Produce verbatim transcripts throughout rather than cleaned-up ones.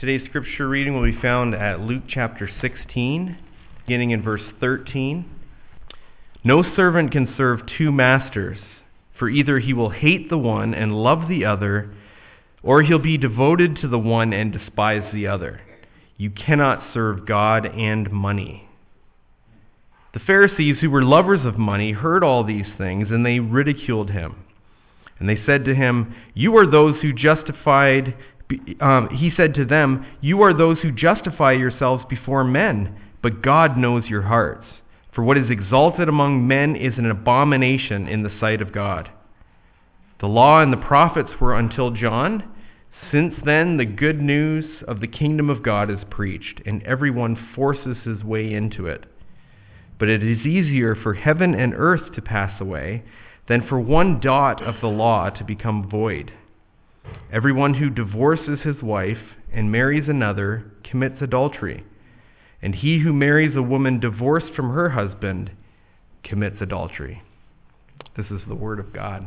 Today's scripture reading will be found at Luke chapter sixteen, beginning in verse thirteen. No servant can serve two masters, for either he will hate the one and love the other, or he'll be devoted to the one and despise the other. You cannot serve God and money. The Pharisees, who were lovers of money, heard all these things, and they ridiculed him. And they said to him, "You are those who justified..." Um, he said to them, "You are those who justify yourselves before men, but God knows your hearts. For what is exalted among men is an abomination in the sight of God. The law and the prophets were until John. Since then, the good news of the kingdom of God is preached, and everyone forces his way into it. But it is easier for heaven and earth to pass away than for one dot of the law to become void. Everyone who divorces his wife and marries another commits adultery, and he who marries a woman divorced from her husband commits adultery." This is the word of God.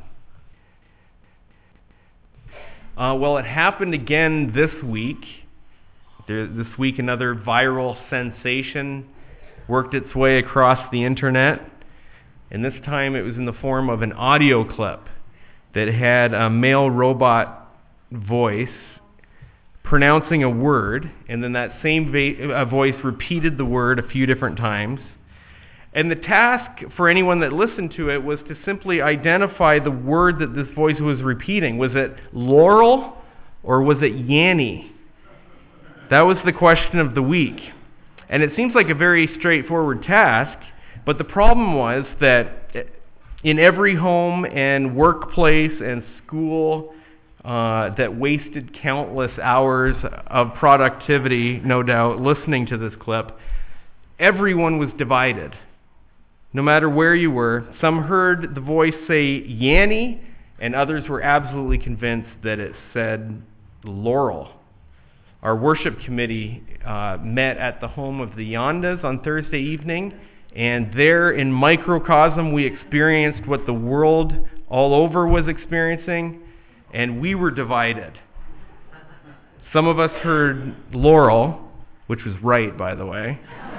Uh, well, it happened again this week. There, this week, another viral sensation worked its way across the internet, and this time it was in the form of an audio clip that had a male robot voice pronouncing a word, and then that same va- voice repeated the word a few different times. And the task for anyone that listened to it was to simply identify the word that this voice was repeating. Was it Laurel or was it Yanny? That was the question of the week. And it seems like a very straightforward task, but the problem was that in every home and workplace and school uh, that wasted countless hours of productivity, no doubt, listening to this clip, everyone was divided. No matter where you were, some heard the voice say Yanny, and others were absolutely convinced that it said Laurel. Our worship committee uh, met at the home of the Yondas on Thursday evening, and there in microcosm we experienced what the world all over was experiencing, and we were divided. Some of us heard Laurel, which was right, by the way,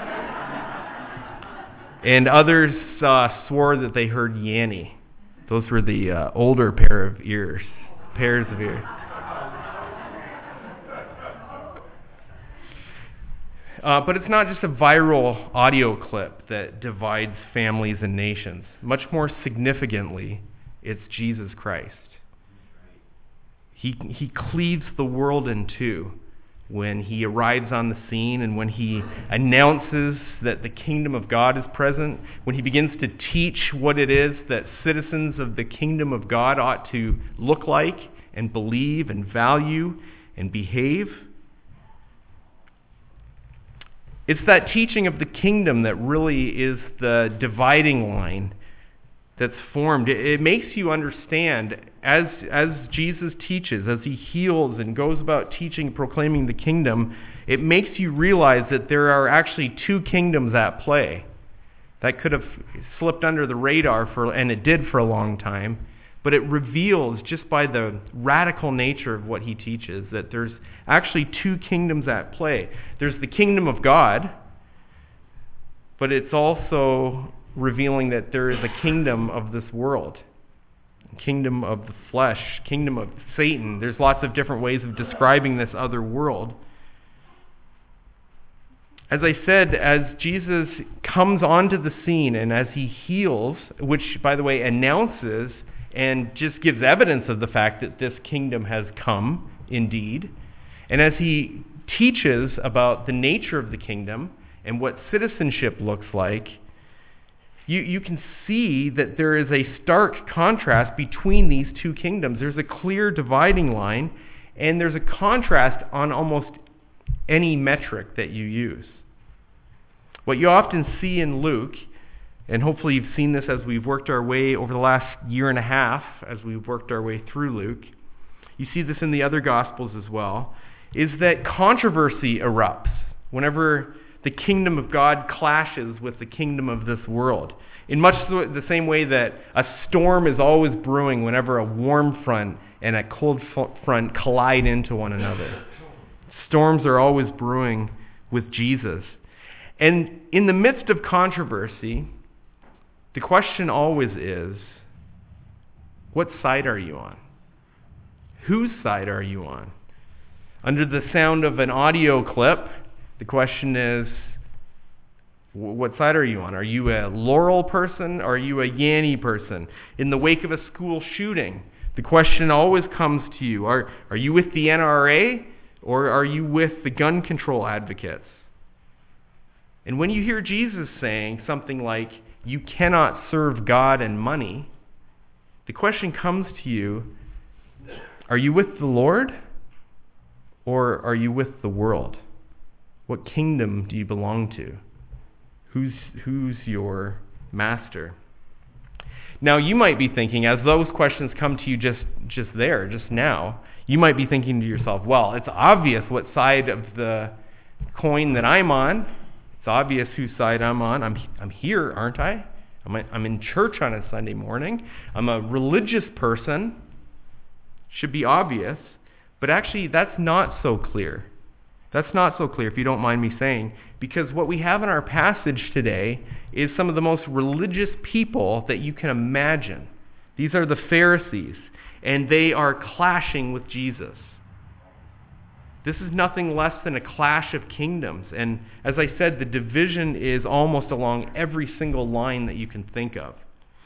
and others uh, swore that they heard Yanny. Those were the uh, older pair of ears, pairs of ears. Uh, but it's not just a viral audio clip that divides families and nations. Much more significantly, it's Jesus Christ. He, he cleaves the world in two when he arrives on the scene and when he announces that the kingdom of God is present, when he begins to teach what it is that citizens of the kingdom of God ought to look like and believe and value and behave. It's that teaching of the kingdom that really is the dividing line that's formed. It, it makes you understand, as, as Jesus teaches, as he heals and goes about teaching, proclaiming the kingdom, it makes you realize that there are actually two kingdoms at play. That could have slipped under the radar, for, and it did for a long time. But it reveals, just by the radical nature of what he teaches, that there's actually two kingdoms at play. There's the kingdom of God, but it's also revealing that there is a kingdom of this world, a kingdom of the flesh, kingdom of Satan. There's lots of different ways of describing this other world. As I said, as Jesus comes onto the scene and as he heals, which, by the way, announces and just gives evidence of the fact that this kingdom has come, indeed. And as he teaches about the nature of the kingdom and what citizenship looks like, you, you can see that there is a stark contrast between these two kingdoms. There's a clear dividing line, and there's a contrast on almost any metric that you use. What you often see in Luke, and hopefully you've seen this as we've worked our way over the last year and a half, as we've worked our way through Luke, you see this in the other Gospels as well, is that controversy erupts whenever the kingdom of God clashes with the kingdom of this world. In much the same way that a storm is always brewing whenever a warm front and a cold front collide into one another. Storms are always brewing with Jesus. And in the midst of controversy, the question always is, what side are you on? Whose side are you on? Under the sound of an audio clip, the question is, what side are you on? Are you a Laurel person or are you a Yanny person? In the wake of a school shooting, the question always comes to you, are, are you with the N R A or are you with the gun control advocates? And when you hear Jesus saying something like, you cannot serve God and money, the question comes to you, are you with the Lord or are you with the world? What kingdom do you belong to? Who's, who's your master? Now, you might be thinking, as those questions come to you just, just there, just now, you might be thinking to yourself, well, it's obvious what side of the coin that I'm on. It's obvious whose side I'm on. I'm, I'm here, aren't I? I'm, I'm in church on a Sunday morning. I'm a religious person. Should be obvious. But actually, that's not so clear. That's not so clear, if you don't mind me saying, because what we have in our passage today is some of the most religious people that you can imagine. These are the Pharisees, and they are clashing with Jesus. This is nothing less than a clash of kingdoms. And as I said, the division is almost along every single line that you can think of.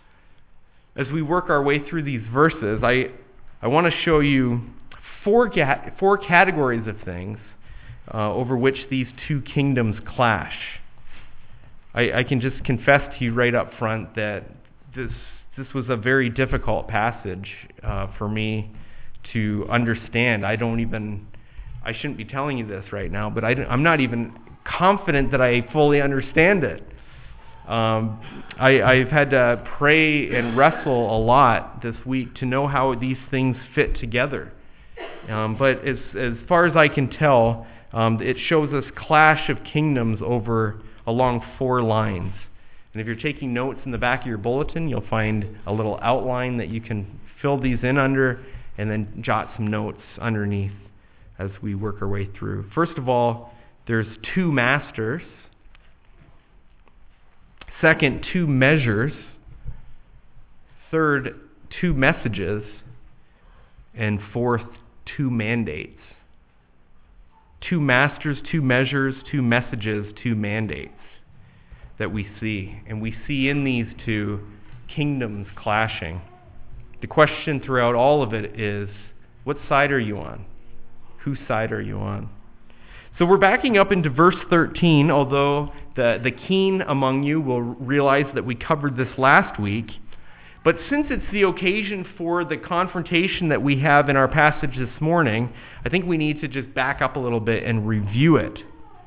As we work our way through these verses, I, I want to show you four, four categories of things Uh, over which these two kingdoms clash. I, I can just confess to you right up front that this this was a very difficult passage uh, for me to understand. I don't even, I shouldn't be telling you this right now, but I I'm not even confident that I fully understand it. Um, I, I've had to pray and wrestle a lot this week to know how these things fit together. Um, but as as far as I can tell, Um, it shows us clash of kingdoms over along four lines. And if you're taking notes in the back of your bulletin, you'll find a little outline that you can fill these in under and then jot some notes underneath as we work our way through. First of all, there's two masters. Second, two measures. Third, two messages. And fourth, two mandates. Two masters, two measures, two messages, two mandates that we see. And we see in these two kingdoms clashing. The question throughout all of it is, what side are you on? Whose side are you on? So we're backing up into verse thirteen, although the, the keen among you will realize that we covered this last week. But since it's the occasion for the confrontation that we have in our passage this morning, I think we need to just back up a little bit and review it.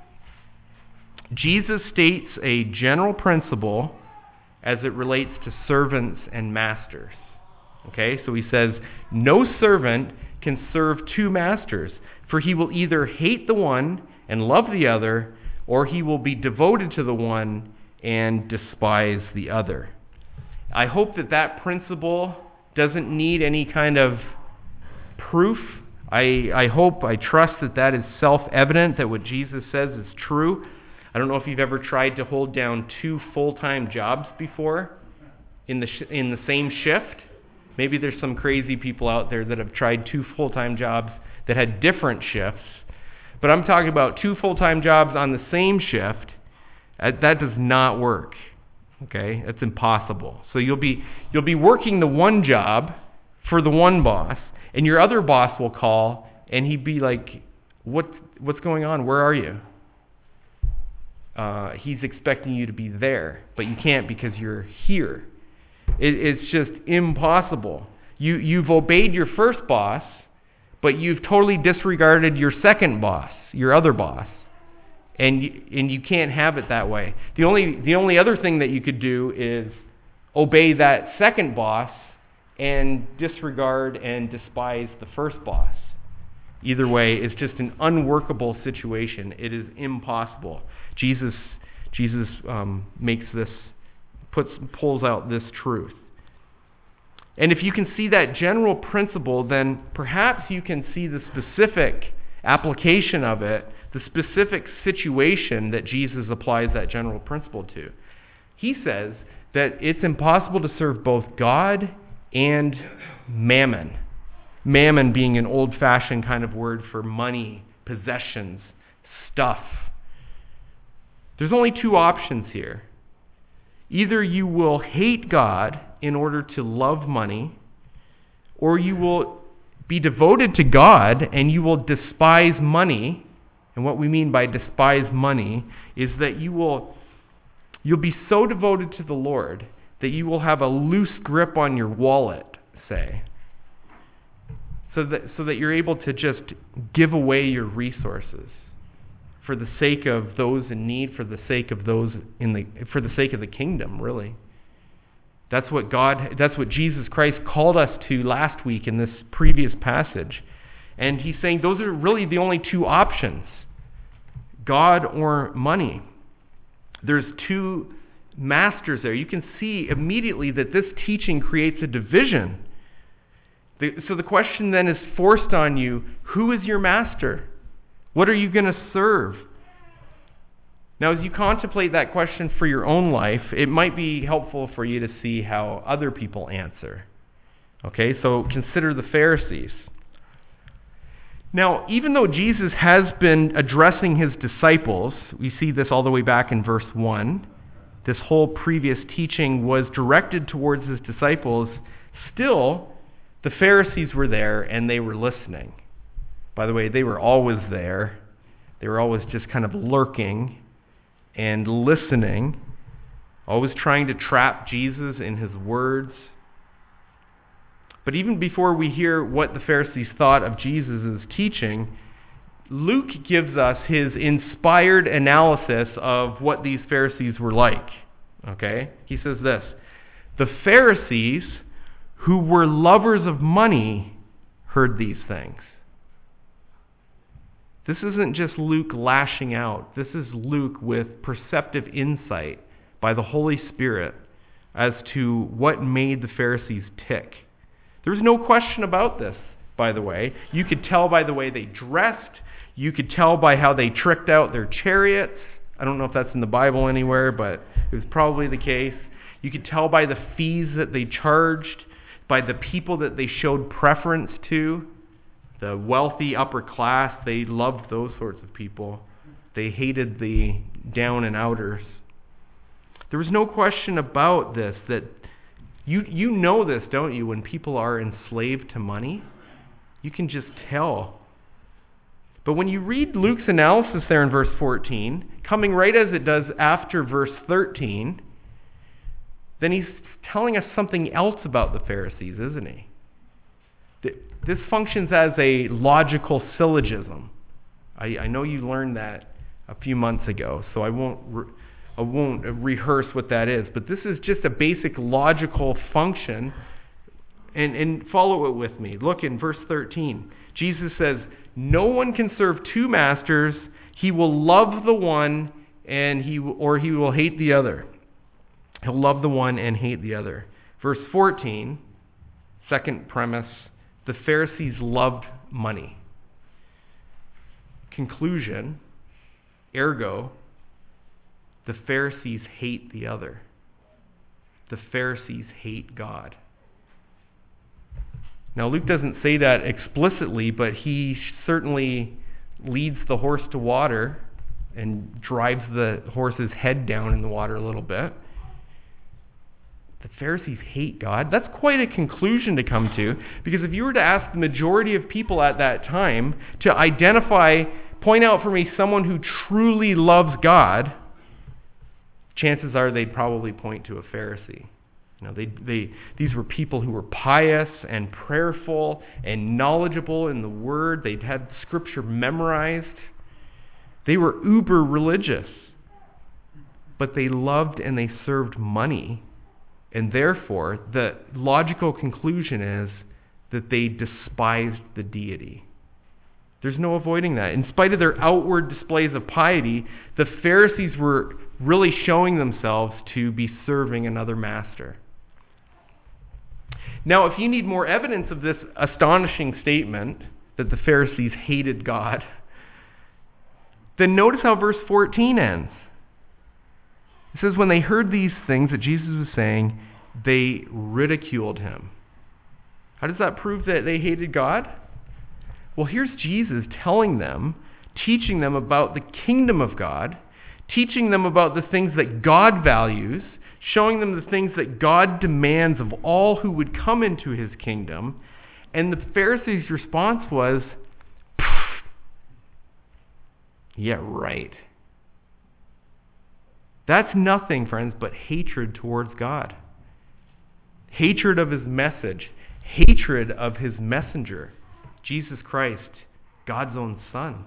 Jesus states a general principle as it relates to servants and masters. Okay, so he says, no servant can serve two masters, for he will either hate the one and love the other, or he will be devoted to the one and despise the other. I hope that that principle doesn't need any kind of proof. I, I hope, I trust that that is self-evident, that what Jesus says is true. I don't know if you've ever tried to hold down two full-time jobs before in the sh- in the same shift. Maybe there's some crazy people out there that have tried two full-time jobs that had different shifts. But I'm talking about two full-time jobs on the same shift. That, that does not work. Okay, that's impossible. So you'll be you'll be working the one job for the one boss, and your other boss will call, and he'd be like, "What what's going on? Where are you?" Uh, he's expecting you to be there, but you can't because you're here. It, it's just impossible. You you've obeyed your first boss, but you've totally disregarded your second boss, your other boss. And you, and you can't have it that way. The only the only other thing that you could do is obey that second boss and disregard and despise the first boss. Either way, it's just an unworkable situation. It is impossible. Jesus Jesus um, makes this puts pulls out this truth. And if you can see that general principle, then perhaps you can see the specific application of it, the specific situation that Jesus applies that general principle to. He says that it's impossible to serve both God and mammon. Mammon being an old-fashioned kind of word for money, possessions, stuff. There's only two options here. Either you will hate God in order to love money, or you will be devoted to God and you will despise money. And what we mean by despise money is that you will you'll be so devoted to the Lord that you will have a loose grip on your wallet, say, so that so that you're able to just give away your resources for the sake of those in need, for the sake of those in the for the sake of the kingdom, really. That's what God, that's what Jesus Christ called us to last week in this previous passage. And he's saying those are really the only two options, God or money. There's two masters there. You can see immediately that this teaching creates a division. The, so the question then is forced on you, who is your master? What are you going to serve? Now, as you contemplate that question for your own life, it might be helpful for you to see how other people answer. Okay, so consider the Pharisees. Now, even though Jesus has been addressing his disciples, we see this all the way back in verse one, this whole previous teaching was directed towards his disciples, still, the Pharisees were there and they were listening. By the way, they were always there. They were always just kind of lurking and listening, always trying to trap Jesus in his words. But even before we hear what the Pharisees thought of Jesus' teaching, Luke gives us his inspired analysis of what these Pharisees were like. Okay? He says this, "The Pharisees, who were lovers of money, heard these things." This isn't just Luke lashing out. This is Luke with perceptive insight by the Holy Spirit as to what made the Pharisees tick. There's no question about this, by the way. You could tell by the way they dressed. You could tell by how they tricked out their chariots. I don't know if that's in the Bible anywhere, but it was probably the case. You could tell by the fees that they charged, by the people that they showed preference to. The wealthy upper class, they loved those sorts of people. They hated the down and outers. There was no question about this, that you you know this, don't you, when people are enslaved to money? You can just tell. But when you read Luke's analysis there in verse fourteen, coming right as it does after verse thirteen, then he's telling us something else about the Pharisees, isn't he? This functions as a logical syllogism. I, I know you learned that a few months ago, so I won't re, I won't rehearse what that is. But this is just a basic logical function. And, and follow it with me. Look in verse thirteen. Jesus says, "No one can serve two masters. He will love the one and he or he will hate the other." He'll love the one and hate the other. Verse fourteen, second premise. The Pharisees loved money. Conclusion, ergo, the Pharisees hate the other. The Pharisees hate God. Now, Luke doesn't say that explicitly, but he certainly leads the horse to water and drives the horse's head down in the water a little bit. The Pharisees hate God. That's quite a conclusion to come to, because if you were to ask the majority of people at that time to identify, point out for me someone who truly loves God, chances are they'd probably point to a Pharisee. You know, they, they, these were people who were pious and prayerful and knowledgeable in the Word. They'd had Scripture memorized. They were uber religious. But they loved and they served money. And therefore, the logical conclusion is that they despised the deity. There's no avoiding that. In spite of their outward displays of piety, the Pharisees were really showing themselves to be serving another master. Now, if you need more evidence of this astonishing statement, that the Pharisees hated God, then notice how verse fourteen ends. It says, when they heard these things that Jesus was saying, they ridiculed him. How does that prove that they hated God? Well, here's Jesus telling them, teaching them about the kingdom of God, teaching them about the things that God values, showing them the things that God demands of all who would come into his kingdom. And the Pharisees' response was, yeah, right. That's nothing, friends, but hatred towards God. Hatred of his message. Hatred of his messenger, Jesus Christ, God's own Son.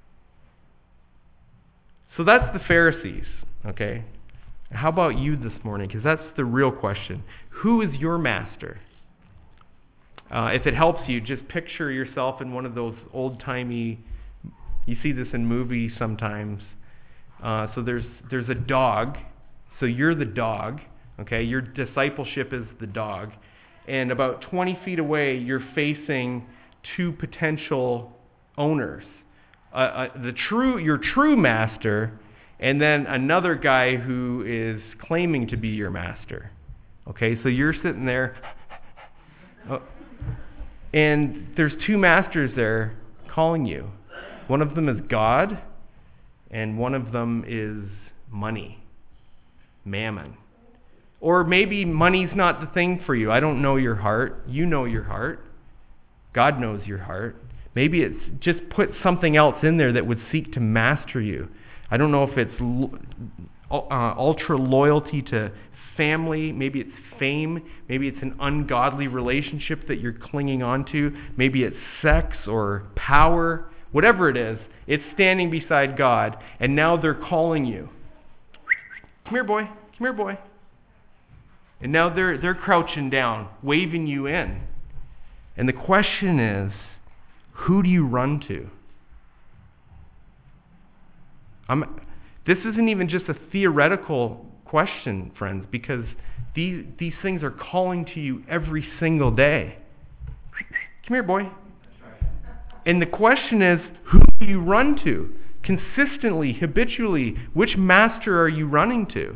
So that's the Pharisees, okay? How about you this morning? Because that's the real question. Who is your master? Uh, if it helps you, just picture yourself in one of those old-timey, you see this in movies sometimes. Uh, so there's there's a dog. So you're the dog, okay? Your discipleship is the dog. And about twenty feet away, you're facing two potential owners. Uh, uh, the true, your true master, and then another guy who is claiming to be your master. Okay, so you're sitting there, oh, and there's two masters there calling you. One of them is God, and one of them is money, mammon. Or maybe money's not the thing for you. I don't know your heart. You know your heart. God knows your heart. Maybe it's just put something else in there that would seek to master you. I don't know if it's uh, ultra loyalty to family. Maybe it's fame. Maybe it's an ungodly relationship that you're clinging on to. Maybe it's sex or power. Whatever it is, it's standing beside God, and now they're calling you. Come here, boy. Come here, boy. And now they're they're crouching down, waving you in. And the question is, who do you run to? I'm, this isn't even just a theoretical question, friends, because these these things are calling to you every single day. Come here, boy. And the question is, who do you run to? Consistently, habitually, which master are you running to?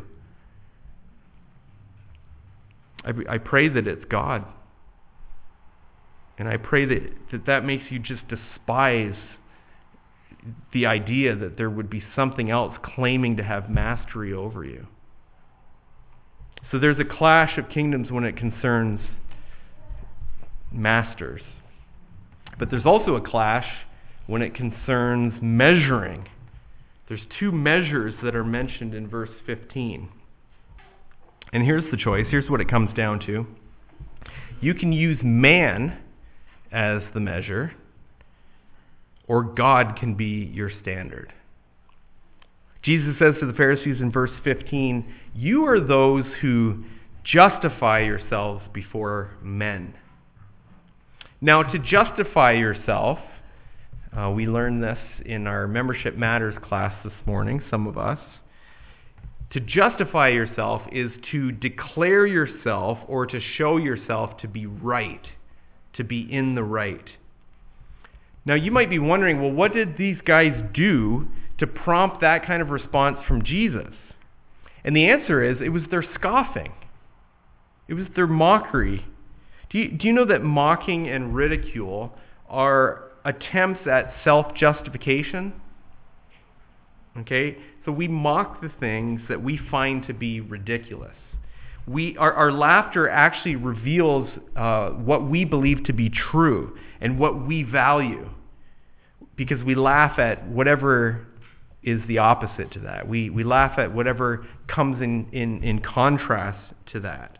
I, I pray that it's God. And I pray that, that that makes you just despise the idea that there would be something else claiming to have mastery over you. So there's a clash of kingdoms when it concerns masters. But there's also a clash when it concerns measuring. There's two measures that are mentioned in verse fifteen. And here's the choice. Here's what it comes down to. You can use man as the measure, or God can be your standard. Jesus says to the Pharisees in verse fifteen, you are those who justify yourselves before men. Now, to justify yourself, uh, we learned this in our Membership Matters class this morning, some of us. To justify yourself is to declare yourself or to show yourself to be right, to be in the right. Now, you might be wondering, well, what did these guys do to prompt that kind of response from Jesus? And the answer is, it was their scoffing. It was their mockery. Do you, do you know that mocking and ridicule are attempts at self-justification? Okay? So we mock the things that we find to be ridiculous. We, our, our laughter actually reveals uh, what we believe to be true and what we value, because we laugh at whatever is the opposite to that. We, we laugh at whatever comes in, in, in contrast to that.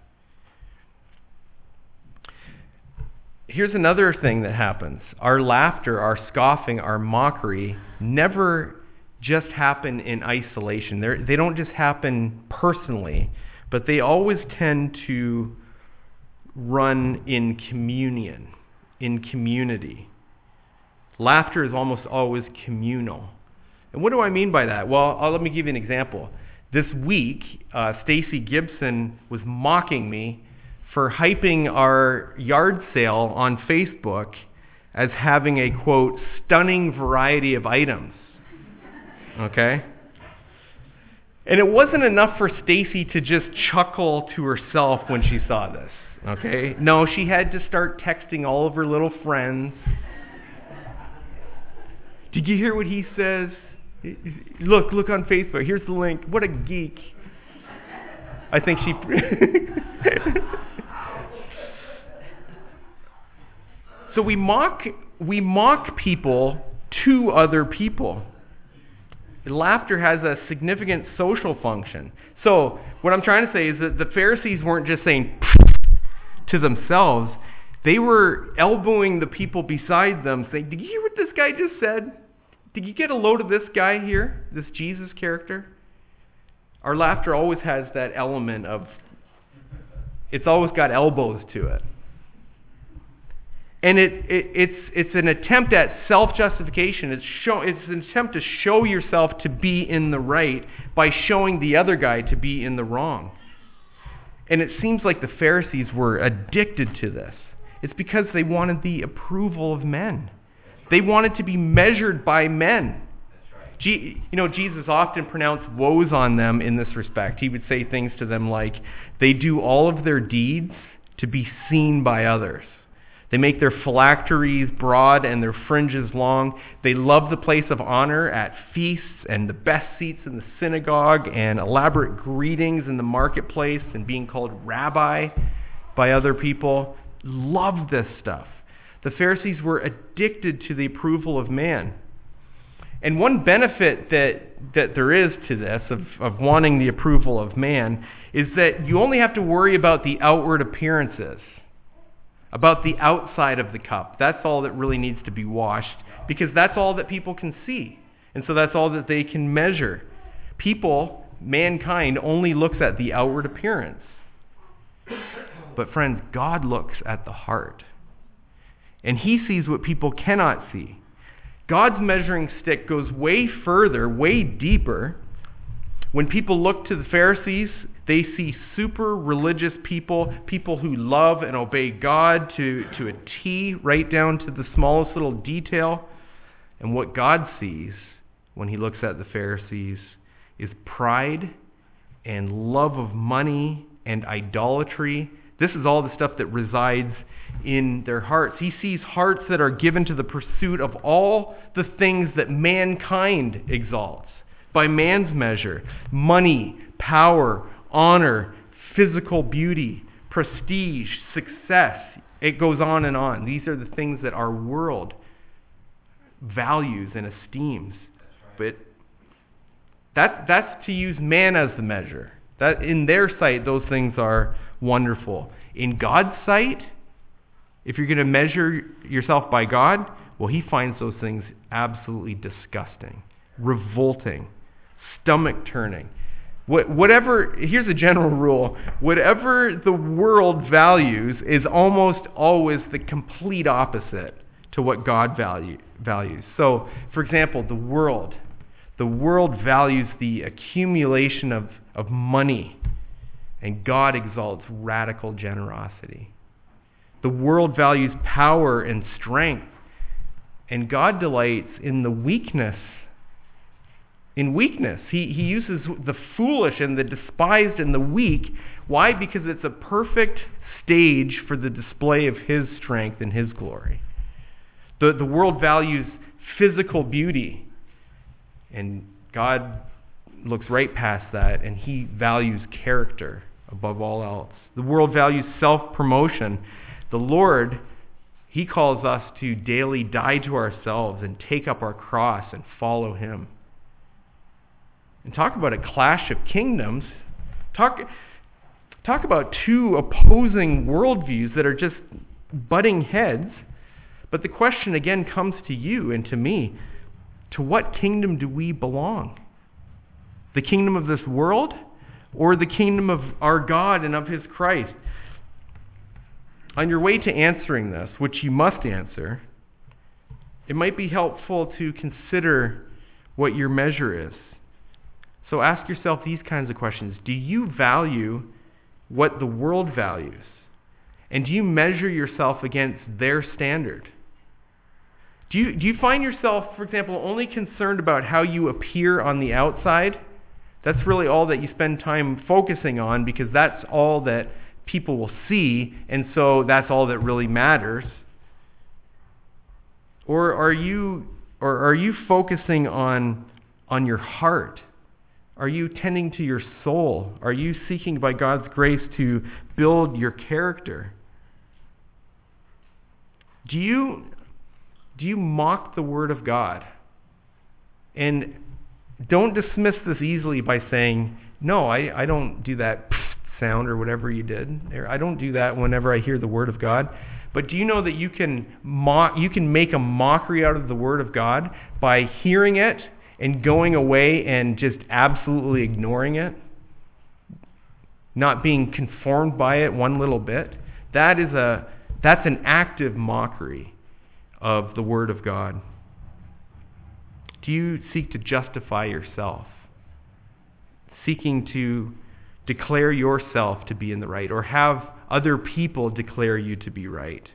Here's another thing that happens. Our laughter, our scoffing, our mockery never just happen in isolation. They're, they don't just happen personally, but they always tend to run in communion, in community. Laughter is almost always communal. And what do I mean by that? Well, I'll, let me give you an example. This week, uh, Stacy Gibson was mocking me for hyping our yard sale on Facebook as having a, quote, stunning variety of items. Okay? And it wasn't enough for Stacy to just chuckle to herself when she saw this. Okay? No, she had to start texting all of her little friends. Did you hear what he says? Look, look on Facebook. Here's the link. What a geek. I think she... So we mock, we mock people to other people. Laughter has a significant social function. So what I'm trying to say is that the Pharisees weren't just saying to themselves. They were elbowing the people beside them, saying, did you hear what this guy just said? Did you get a load of this guy here, this Jesus character? Our laughter always has that element of, it's always got elbows to it. And it, it, it's, it's an attempt at self-justification. It's, show, it's an attempt to show yourself to be in the right by showing the other guy to be in the wrong. And it seems like the Pharisees were addicted to this. It's because they wanted the approval of men. They wanted to be measured by men. G, you know, Jesus often pronounced woes on them in this respect. He would say things to them like, they do all of their deeds to be seen by others. They make their phylacteries broad and their fringes long. They love the place of honor at feasts and the best seats in the synagogue and elaborate greetings in the marketplace and being called rabbi by other people. Love this stuff. The Pharisees were addicted to the approval of man. And one benefit that, that there is to this, of, of wanting the approval of man, is that you only have to worry about the outward appearances, about the outside of the cup. That's all that really needs to be washed, because that's all that people can see. And so that's all that they can measure. People, mankind, only looks at the outward appearance. But friends, God looks at the heart. And he sees what people cannot see. God's measuring stick goes way further, way deeper. When people look to the Pharisees, they see super religious people, people who love and obey God to, to a T, right down to the smallest little detail. And what God sees when he looks at the Pharisees is pride and love of money and idolatry. This is all the stuff that resides in their hearts. He sees hearts that are given to the pursuit of all the things that mankind exalts by man's measure: money, power, honor, physical beauty, prestige, success. It goes on and on. These are the things that our world values and esteems. But that, that's to use man as the measure. That in their sight, those things are wonderful. In God's sight, if you're going to measure yourself by God, well, he finds those things absolutely disgusting, revolting, stomach-turning. Whatever, here's a general rule: whatever the world values is almost always the complete opposite to what God value, values. So, for example, the world. The world values the accumulation of, of money, and God exalts radical generosity. The world values power and strength, and God delights in the weakness. In weakness. He, he uses the foolish and the despised and the weak. Why? Because it's a perfect stage for the display of his strength and his glory. The, the world values physical beauty, and God looks right past that, and he values character above all else. The world values self-promotion. The Lord, he calls us to daily die to ourselves and take up our cross and follow him. And talk about a clash of kingdoms. Talk, talk about two opposing worldviews that are just butting heads. But the question again comes to you and to me: to what kingdom do we belong? The kingdom of this world, or the kingdom of our God and of his Christ? On your way to answering this, which you must answer, it might be helpful to consider what your measure is. So ask yourself these kinds of questions. Do you value what the world values? And do you measure yourself against their standard? Do you, do you find yourself, for example, only concerned about how you appear on the outside? That's really all that you spend time focusing on, because that's all that people will see, and so that's all that really matters. Or are you or are you focusing on on your heart? Are you tending to your soul? Are you seeking by God's grace to build your character? Do you do you mock the Word of God? And don't dismiss this easily by saying, no, I, I don't do that sound or whatever you did. I don't do that whenever I hear the Word of God. But do you know that you can mock, you can make a mockery out of the Word of God by hearing it and going away and just absolutely ignoring it? Not being conformed by it one little bit. That is a that's an active mockery of the Word of God. Do you seek to justify yourself? Seeking to declare yourself to be in the right, or have other people declare you to be right?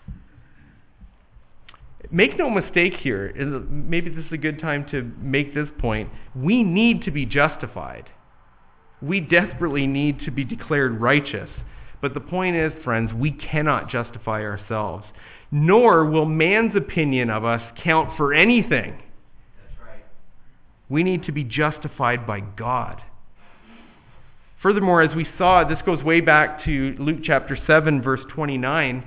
Make no mistake here, maybe this is a good time to make this point. We need to be justified. We desperately need to be declared righteous. But the point is, friends, we cannot justify ourselves. Nor will man's opinion of us count for anything. That's right. We need to be justified by God. Furthermore, as we saw, this goes way back to Luke chapter seven, verse twenty-nine.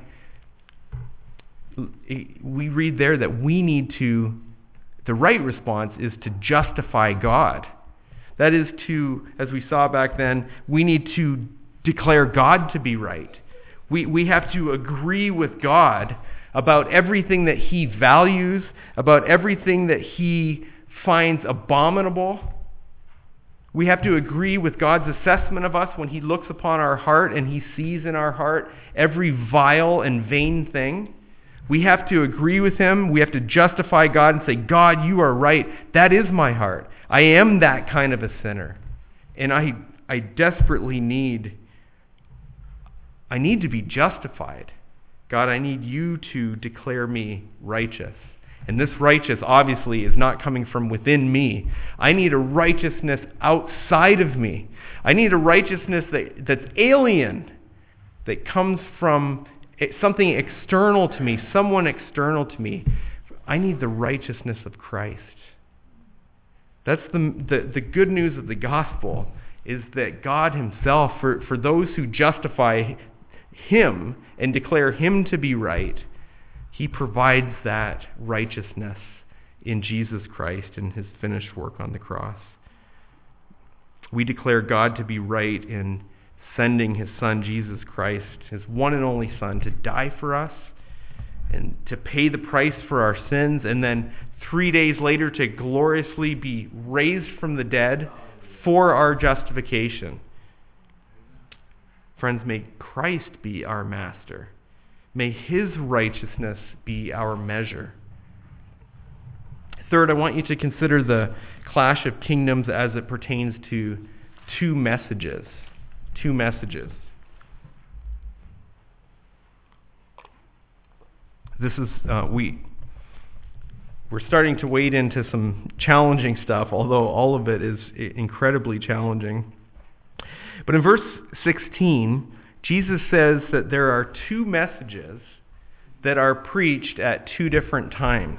We read there that we need to, the right response is to justify God. That is to, as we saw back then, we need to declare God to be right. We, we have to agree with God about everything that He values, about everything that He finds abominable. We have to agree with God's assessment of us when He looks upon our heart and He sees in our heart every vile and vain thing. We have to agree with Him. We have to justify God and say, God, you are right. That is my heart. I am that kind of a sinner. And I I desperately need, I need to be justified. God, I need you to declare me righteous. And this righteous, obviously, is not coming from within me. I need a righteousness outside of me. I need a righteousness that, that's alien, that comes from something external to me, someone external to me. I need the righteousness of Christ. That's the, the, the good news of the gospel, is that God Himself, for, for those who justify Him and declare Him to be right, He provides that righteousness in Jesus Christ and His finished work on the cross. We declare God to be right in sending His Son, Jesus Christ, His one and only Son, to die for us and to pay the price for our sins, and then three days later to gloriously be raised from the dead for our justification. Friends, may Christ be our master. May His righteousness be our measure. Third, I want you to consider the clash of kingdoms as it pertains to two messages. Two messages. This is, uh, we, we're starting to wade into some challenging stuff, although all of it is incredibly challenging. But in verse sixteen, Jesus says that there are two messages that are preached at two different times.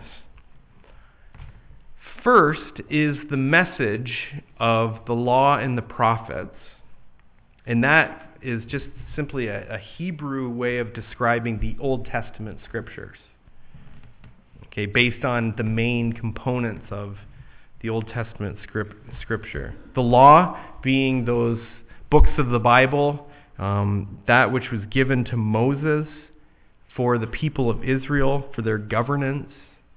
First is the message of the law and the prophets, and that is just simply a, a Hebrew way of describing the Old Testament scriptures. Okay, based on the main components of the Old Testament script, scripture. The law being those books of the Bible, um, that which was given to Moses for the people of Israel, for their governance.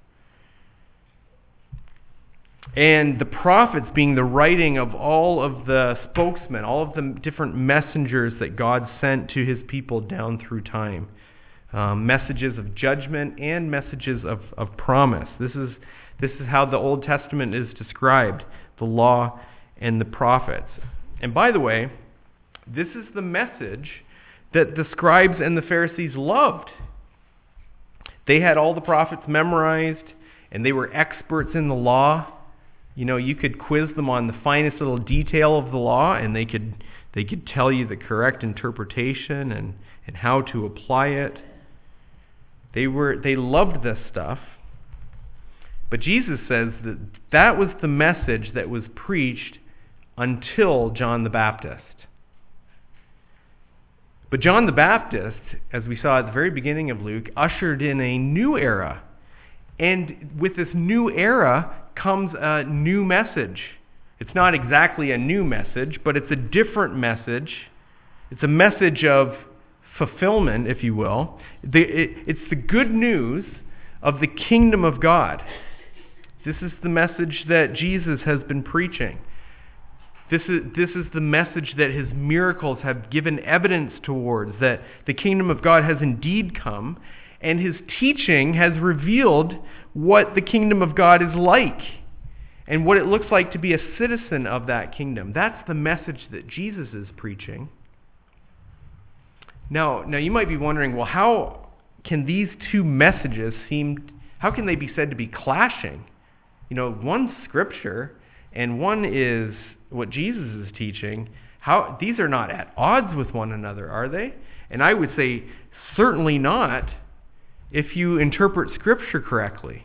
And the prophets being the writing of all of the spokesmen, all of the different messengers that God sent to His people down through time. Um, messages of judgment and messages of, of promise. This is, this is how the Old Testament is described, the law and the prophets. And by the way, this is the message that the scribes and the Pharisees loved. They had all the prophets memorized, and they were experts in the law. You know, you could quiz them on the finest little detail of the law, and they could they could tell you the correct interpretation and, and how to apply it. They were they loved this stuff. But Jesus says that that was the message that was preached until John the Baptist. But John the Baptist, as we saw at the very beginning of Luke, ushered in a new era. And with this new era comes a new message. It's not exactly a new message, but it's a different message. It's a message of fulfillment, if you will. The, it, it's the good news of the kingdom of God. This is the message that Jesus has been preaching. This is, this is the message that his miracles have given evidence towards, that the kingdom of God has indeed come, and his teaching has revealed what the kingdom of God is like and what it looks like to be a citizen of that kingdom. That's the message that Jesus is preaching. Now, now you might be wondering, well, how can these two messages seem, how can they be said to be clashing? You know, one's scripture and one is what Jesus is teaching. How these are not at odds with one another, are they? And I would say certainly not if you interpret scripture correctly.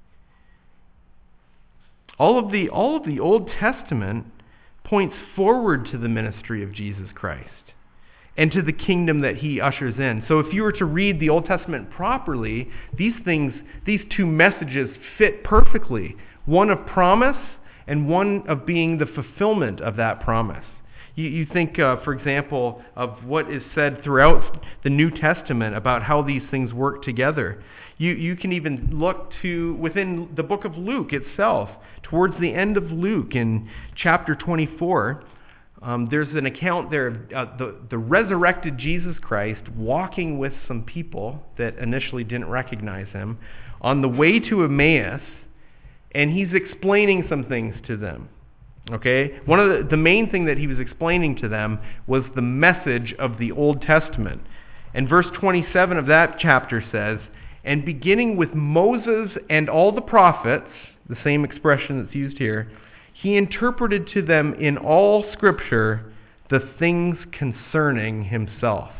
All of the all of the Old Testament points forward to the ministry of Jesus Christ and to the kingdom that he ushers in. So if you were to read the Old Testament properly, these things, these two messages fit perfectly. One of promise and one of being the fulfillment of that promise. You, you think, uh, for example, of what is said throughout the New Testament about how these things work together. You, you can even look to within the book of Luke itself. Towards the end of Luke, in chapter twenty-four, um, there's an account there of uh, the, the resurrected Jesus Christ walking with some people that initially didn't recognize him on the way to Emmaus, and he's explaining some things to them. Okay? One of the, the main thing that he was explaining to them was the message of the Old Testament. And verse twenty-seven of that chapter says, "And beginning with Moses and all the prophets," the same expression that's used here, "he interpreted to them in all Scripture the things concerning himself."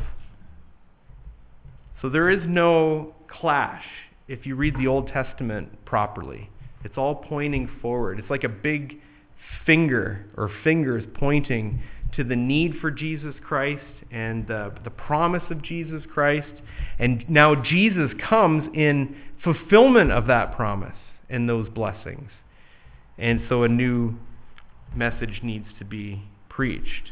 So there is no clash if you read the Old Testament properly. It's all pointing forward. It's like a big finger or fingers pointing to the need for Jesus Christ and the, the promise of Jesus Christ. And now Jesus comes in fulfillment of that promise and those blessings. And so a new message needs to be preached.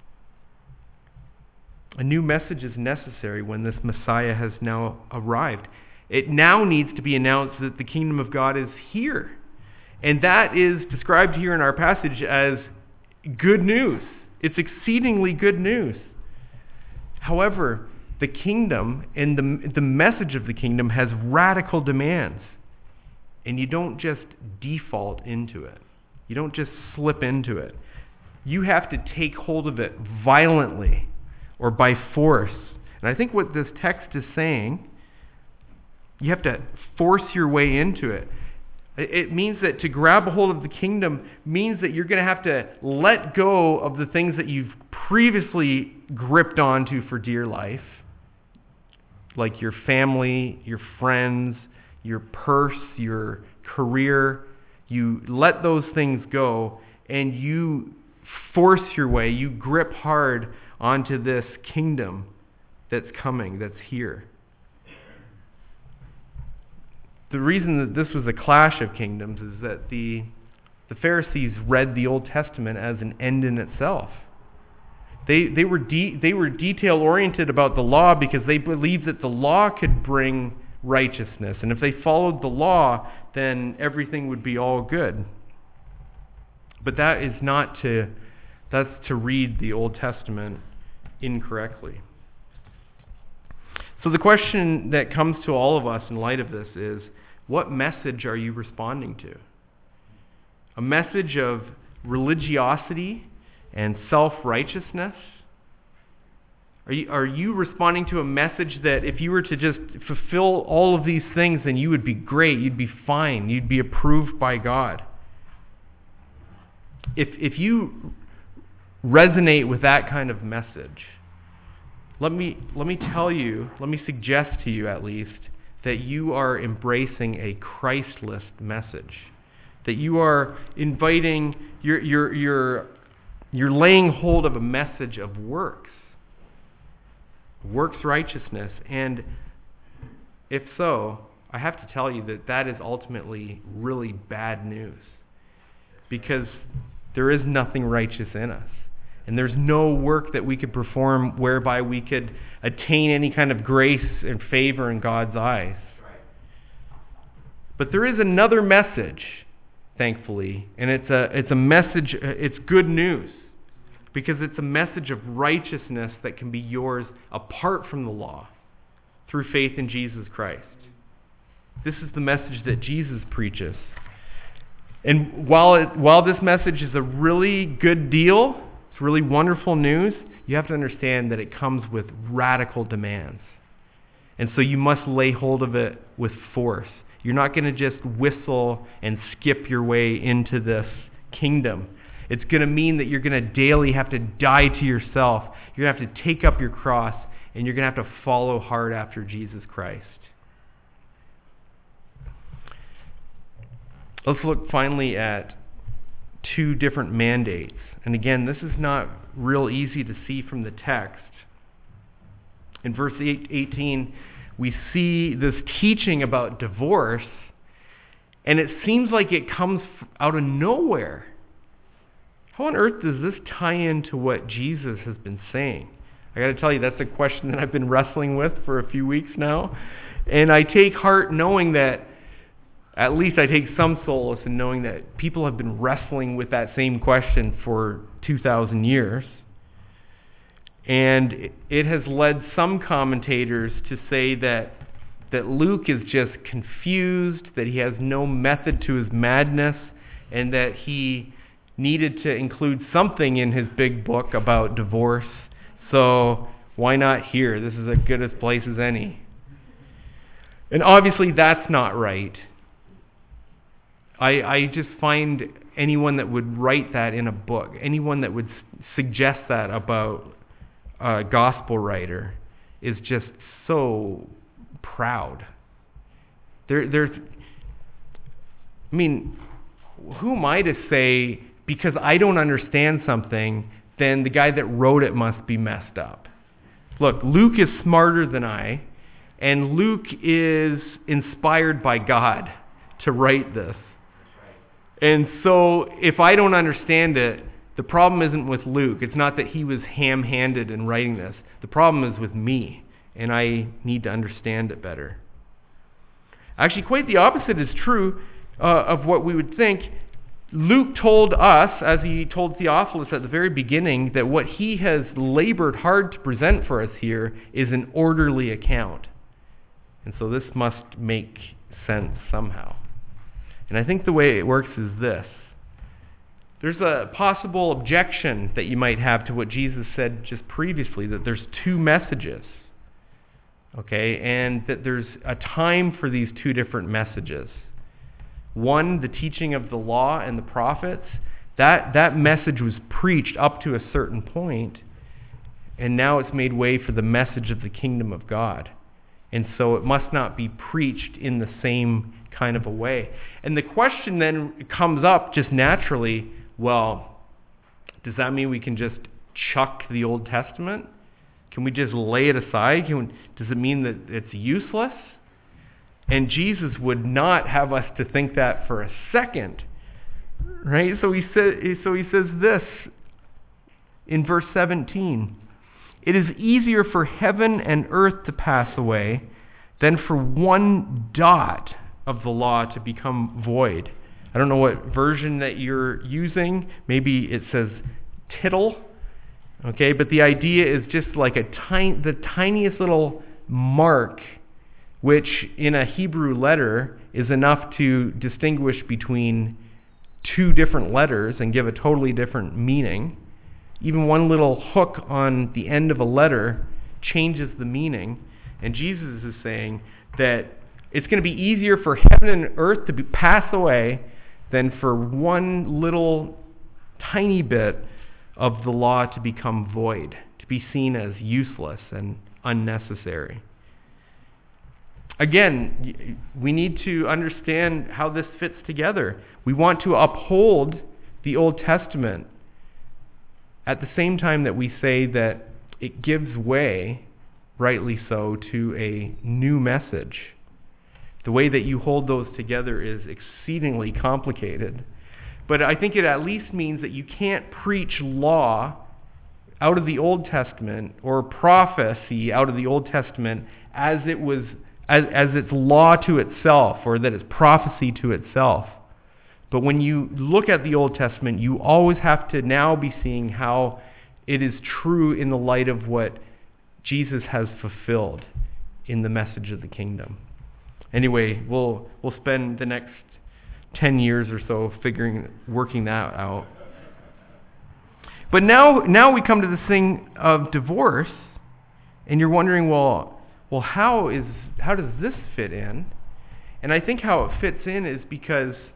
A new message is necessary when this Messiah has now arrived. It now needs to be announced that the kingdom of God is here. And that is described here in our passage as good news. It's exceedingly good news. However, the kingdom and the, the message of the kingdom has radical demands. And you don't just default into it. You don't just slip into it. You have to take hold of it violently or by force. And I think what this text is saying, you have to force your way into it. It means that to grab a hold of the kingdom means that you're going to have to let go of the things that you've previously gripped onto for dear life, like your family, your friends, your purse, your career. You let those things go and you force your way, you grip hard onto this kingdom that's coming, that's here. The reason that this was a clash of kingdoms is that the, the Pharisees read the Old Testament as an end in itself. They, they were de- they were detail-oriented about the law because they believed that the law could bring righteousness. And if they followed the law, then everything would be all good. But that is not to, that's to read the Old Testament incorrectly. So the question that comes to all of us in light of this is, what message are you responding to? A message of religiosity and self-righteousness? Are you, are you responding to a message that if you were to just fulfill all of these things, then you would be great, you'd be fine, you'd be approved by God? If if you resonate with that kind of message, let me let me tell you, let me suggest to you at least, that you are embracing a Christless message. That you are inviting, you're you're you're you're laying hold of a message of works. Works righteousness. And if so, I have to tell you that that is ultimately really bad news. Because there is nothing righteous in us. And there's no work that we could perform whereby we could attain any kind of grace and favor in God's eyes. But there is another message, thankfully, and it's a it's a message, it's good news, because it's a message of righteousness that can be yours apart from the law through faith in Jesus Christ. This is the message that Jesus preaches. And while it, while this message is a really good deal, it's really wonderful news, you have to understand that it comes with radical demands. And so you must lay hold of it with force. You're not going to just whistle and skip your way into this kingdom. It's going to mean that you're going to daily have to die to yourself. You're going to have to take up your cross, and you're going to have to follow hard after Jesus Christ. Let's look finally at two different mandates. And again, this is not real easy to see from the text. In verse eighteen, we see this teaching about divorce, and it seems like it comes out of nowhere. How on earth does this tie into what Jesus has been saying? I got to tell you, that's a question that I've been wrestling with for a few weeks now. And I take heart knowing that, at least I take some solace in knowing that people have been wrestling with that same question for two thousand years. And it has led some commentators to say that, that Luke is just confused, that he has no method to his madness, and that he needed to include something in his big book about divorce. So why not here? This is as good a place as any. And obviously that's not right. I, I just find anyone that would write that in a book, anyone that would s- suggest that about a gospel writer, is just so proud. There, there's, I mean, who am I to say, because I don't understand something, then the guy that wrote it must be messed up? Look, Luke is smarter than I, and Luke is inspired by God to write this. And so if I don't understand it, the problem isn't with Luke. It's not that he was ham-handed in writing this. The problem is with me, and I need to understand it better. Actually, quite the opposite is true uh, of what we would think. Luke told us, as he told Theophilus at the very beginning, that what he has labored hard to present for us here is an orderly account. And so this must make sense somehow. And I think the way it works is this. There's a possible objection that you might have to what Jesus said just previously, that there's two messages, okay, and that there's a time for these two different messages. One, the teaching of the law and the prophets, that, that message was preached up to a certain point, and now it's made way for the message of the kingdom of God. And so it must not be preached in the same kind of a way. And the question then comes up just naturally, well, does that mean we can just chuck the Old Testament? Can we just lay it aside? Can, does it mean that it's useless? And Jesus would not have us to think that for a second. Right? So he says, so he says this in verse seventeen. It is easier for heaven and earth to pass away than for one dot of the law to become void. I don't know what version that you're using. Maybe it says tittle. Okay, but the idea is just like a tiny, the tiniest little mark, which in a Hebrew letter is enough to distinguish between two different letters and give a totally different meaning. Even one little hook on the end of a letter changes the meaning. And Jesus is saying that it's going to be easier for heaven and earth to be, pass away than for one little tiny bit of the law to become void, to be seen as useless and unnecessary. Again, we need to understand how this fits together. We want to uphold the Old Testament at the same time that we say that it gives way, rightly so, to a new message. The way that you hold those together is exceedingly complicated. But I think it at least means that you can't preach law out of the Old Testament or prophecy out of the Old Testament as it was as, as it's law to itself, or that it's prophecy to itself. But when you look at the Old Testament, you always have to now be seeing how it is true in the light of what Jesus has fulfilled in the message of the kingdom. Anyway, we'll we'll spend the next ten years or so figuring, working that out. But now, now we come to this thing of divorce, and you're wondering, well, well, how is how does this fit in? And I think how it fits in is because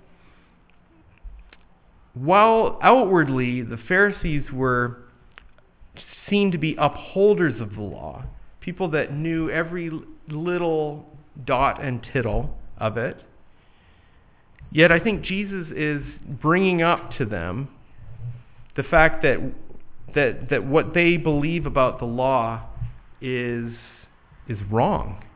while outwardly the Pharisees were seen to be upholders of the law, people that knew every little dot and tittle of it, yet I think Jesus is bringing up to them the fact that that that what they believe about the law is is wrong.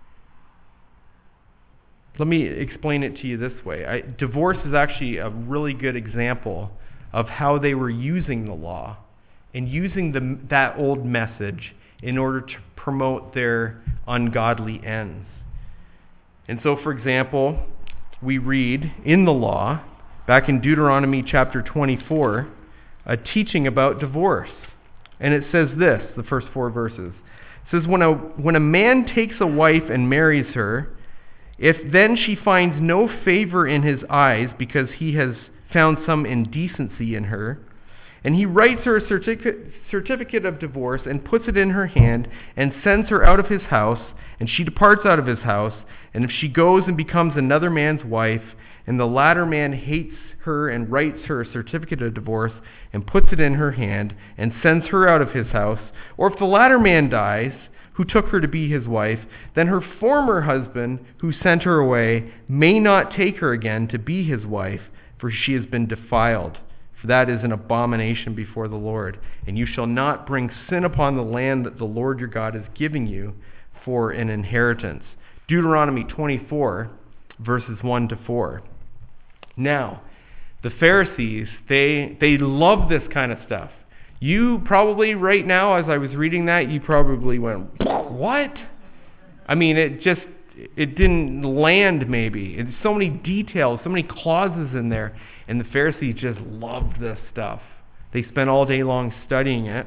Let me explain it to you this way. I, divorce is actually a really good example of how they were using the law and using the, that old message in order to promote their ungodly ends. And so, for example, we read in the law, back in Deuteronomy chapter twenty-four, a teaching about divorce. And it says this, the first four verses. It says, when a, when a man takes a wife and marries her, if then she finds no favor in his eyes because he has found some indecency in her, and he writes her a certificate, certificate of divorce and puts it in her hand and sends her out of his house, and she departs out of his house, and if she goes and becomes another man's wife, and the latter man hates her and writes her a certificate of divorce and puts it in her hand and sends her out of his house, or if the latter man dies, who took her to be his wife, then her former husband, who sent her away, may not take her again to be his wife, for she has been defiled. For that is an abomination before the Lord. And you shall not bring sin upon the land that the Lord your God is giving you for an inheritance. Deuteronomy twenty-four, verses one to four. Now, the Pharisees, they they love this kind of stuff. You probably, right now, as I was reading that, you probably went, what? I mean, it just, it didn't land maybe. It's so many details, so many clauses in there. And the Pharisees just loved this stuff. They spent all day long studying it.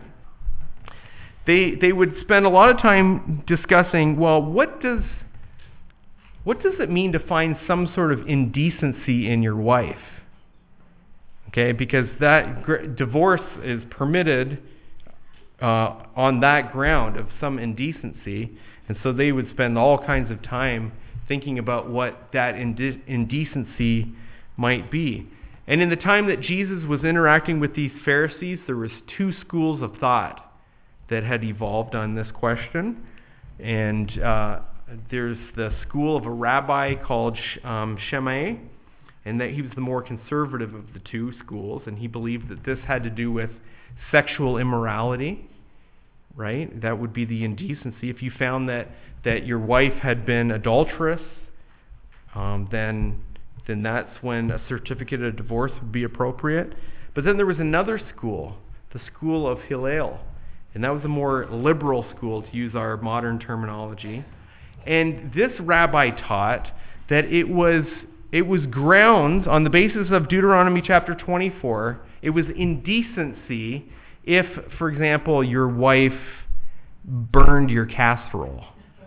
They they would spend a lot of time discussing, well, what does what does it mean to find some sort of indecency in your wife? Okay, because that divorce is permitted uh, on that ground of some indecency, and so they would spend all kinds of time thinking about what that inde- indecency might be. And in the time that Jesus was interacting with these Pharisees, there was two schools of thought that had evolved on this question, and uh, there's the school of a rabbi called um, Shammai, and that he was the more conservative of the two schools, and he believed that this had to do with sexual immorality, right? That would be the indecency. If you found that, that your wife had been adulterous, um, then, then that's when a certificate of divorce would be appropriate. But then there was another school, the school of Hillel, and that was a more liberal school, to use our modern terminology. And this rabbi taught that it was It was grounds on the basis of Deuteronomy chapter twenty-four. It was indecency if, for example, your wife burned your casserole.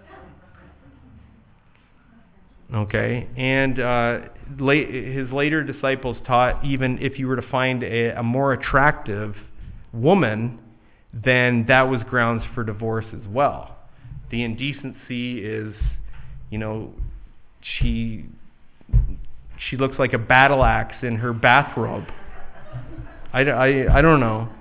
Okay, and uh, late, his later disciples taught even if you were to find a, a more attractive woman, then that was grounds for divorce as well. The indecency is, you know, she she looks like a battle axe in her bathrobe. I, I, I don't know.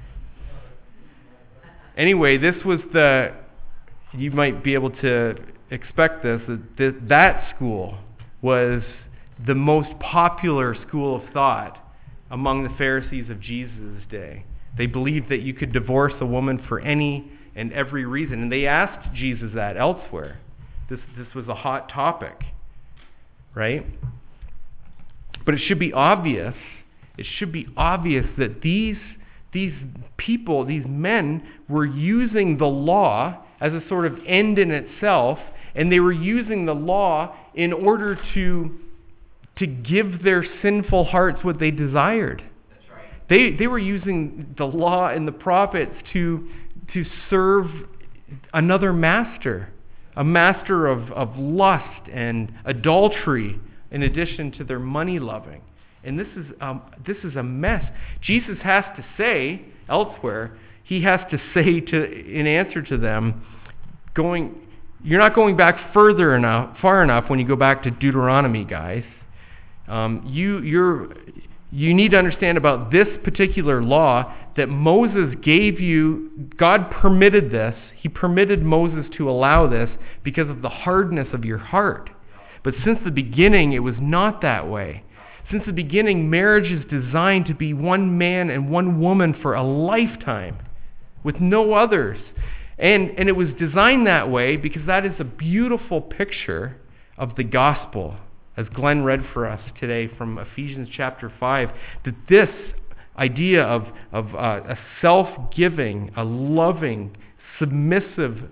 Anyway, this was the, you might be able to expect this, that that school was the most popular school of thought among the Pharisees of Jesus' day. They believed that you could divorce a woman for any and every reason. And they asked Jesus that elsewhere. This, this was a hot topic, right? But it should be obvious, it should be obvious that these, these people, these men, were using the law as a sort of end in itself, and they were using the law in order to, to give their sinful hearts what they desired. They they were using the law and the prophets to to serve another master, a master of, of lust and adultery, in addition to their money loving. And this is um, this is a mess. Jesus has to say elsewhere, he has to say to in answer to them, going, you're not going back further enough, far enough when you go back to Deuteronomy, guys. Um, you you're You need to understand about this particular law that Moses gave you. God permitted this. He permitted Moses to allow this because of the hardness of your heart. But since the beginning, it was not that way. Since the beginning, marriage is designed to be one man and one woman for a lifetime with no others. And, and it was designed that way because that is a beautiful picture of the gospel, as Glenn read for us today from Ephesians chapter five, that this idea of, of uh, a self-giving, a loving, submissive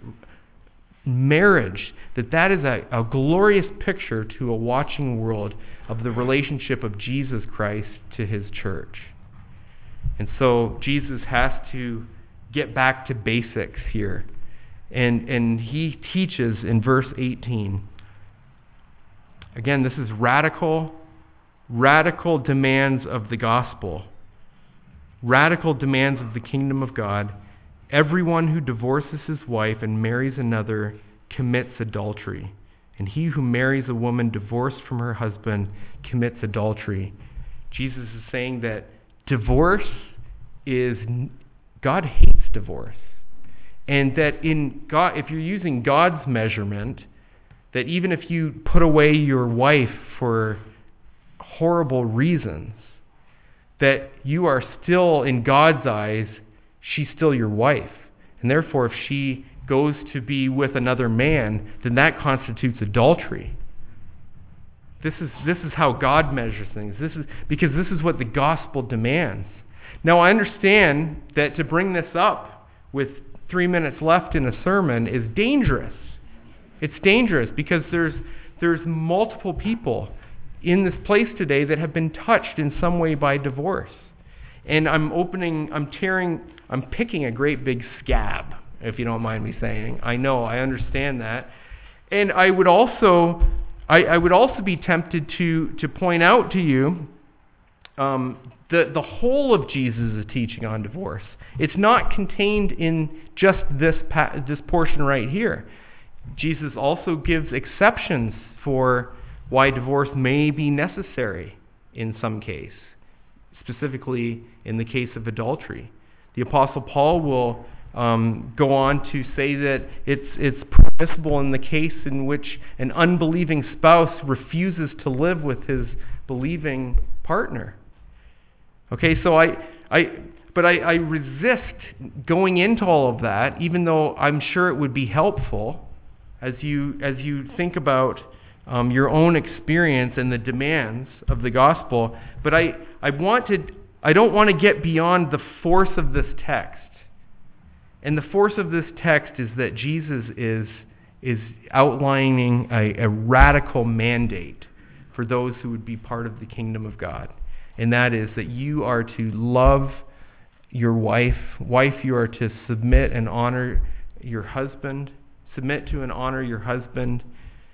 marriage, that that is a, a glorious picture to a watching world of the relationship of Jesus Christ to his church. And so Jesus has to get back to basics here. And, and he teaches in verse eighteen, again, this is radical, radical demands of the gospel, radical demands of the kingdom of God. Everyone who divorces his wife and marries another commits adultery. And he who marries a woman divorced from her husband commits adultery. Jesus is saying that divorce is, God hates divorce. And that in God, if you're using God's measurement, that even if you put away your wife for horrible reasons, that you are still, in God's eyes, she's still your wife. And therefore, if she goes to be with another man, then that constitutes adultery. This is, this is how God measures things. This is because this is what the gospel demands. Now, I understand that to bring this up with three minutes left in a sermon is dangerous. It's dangerous because there's there's multiple people in this place today that have been touched in some way by divorce. And I'm opening, I'm tearing, I'm picking a great big scab, if you don't mind me saying. I know, I understand that. And I would also, I, I would also be tempted to to point out to you um, the, the whole of Jesus' teaching on divorce. It's not contained in just this pa- this portion right here. Jesus also gives exceptions for why divorce may be necessary in some case, specifically in the case of adultery. The Apostle Paul will um, go on to say that it's it's permissible in the case in which an unbelieving spouse refuses to live with his believing partner. Okay, so I, I but I, I resist going into all of that, even though I'm sure it would be helpful as you as you think about um, your own experience and the demands of the gospel. But I, I want to I don't want to get beyond the force of this text. And the force of this text is that Jesus is is outlining a, a radical mandate for those who would be part of the kingdom of God. And that is that you are to love your wife. Wife, you are to submit and honor your husband. Submit to and honor your husband.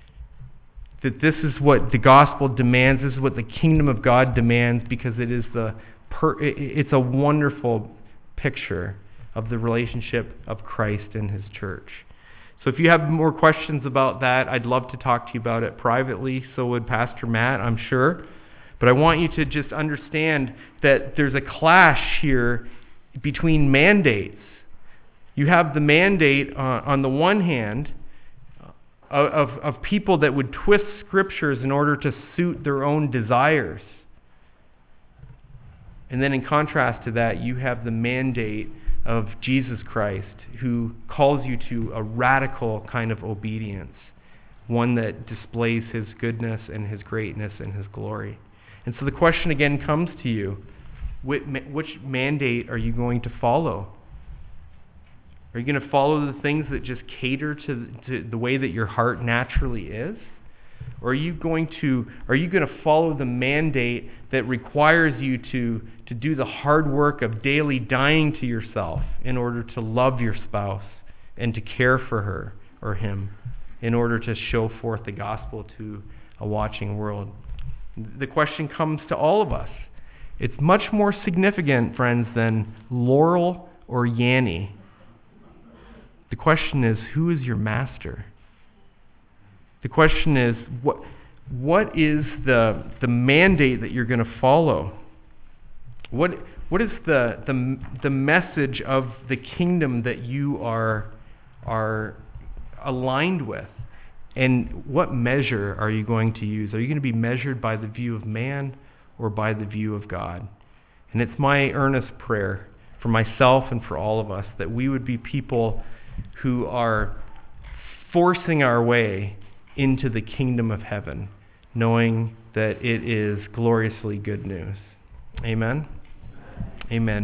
That this is what the gospel demands. This is what the kingdom of God demands, because it is the per, it's a wonderful picture of the relationship of Christ and his church. So if you have more questions about that, I'd love to talk to you about it privately. So would Pastor Matt, I'm sure. But I want you to just understand that there's a clash here between mandates. You have the mandate uh, on the one hand of, of, of people that would twist scriptures in order to suit their own desires. And then in contrast to that, you have the mandate of Jesus Christ, who calls you to a radical kind of obedience, one that displays his goodness and his greatness and his glory. And so the question again comes to you, which mandate are you going to follow? Are you going to follow the things that just cater to, to the way that your heart naturally is? Or are you going to are you going to follow the mandate that requires you to, to do the hard work of daily dying to yourself in order to love your spouse and to care for her or him in order to show forth the gospel to a watching world? The question comes to all of us. It's much more significant, friends, than Laurel or Yanny. The question is, who is your master? The question is, what what is the the mandate that you're going to follow? What what is the the the message of the kingdom that you are are aligned with? And what measure are you going to use? Are you going to be measured by the view of man or by the view of God? And it's my earnest prayer for myself and for all of us that we would be people who are forcing our way into the kingdom of heaven, knowing that it is gloriously good news. Amen? Amen.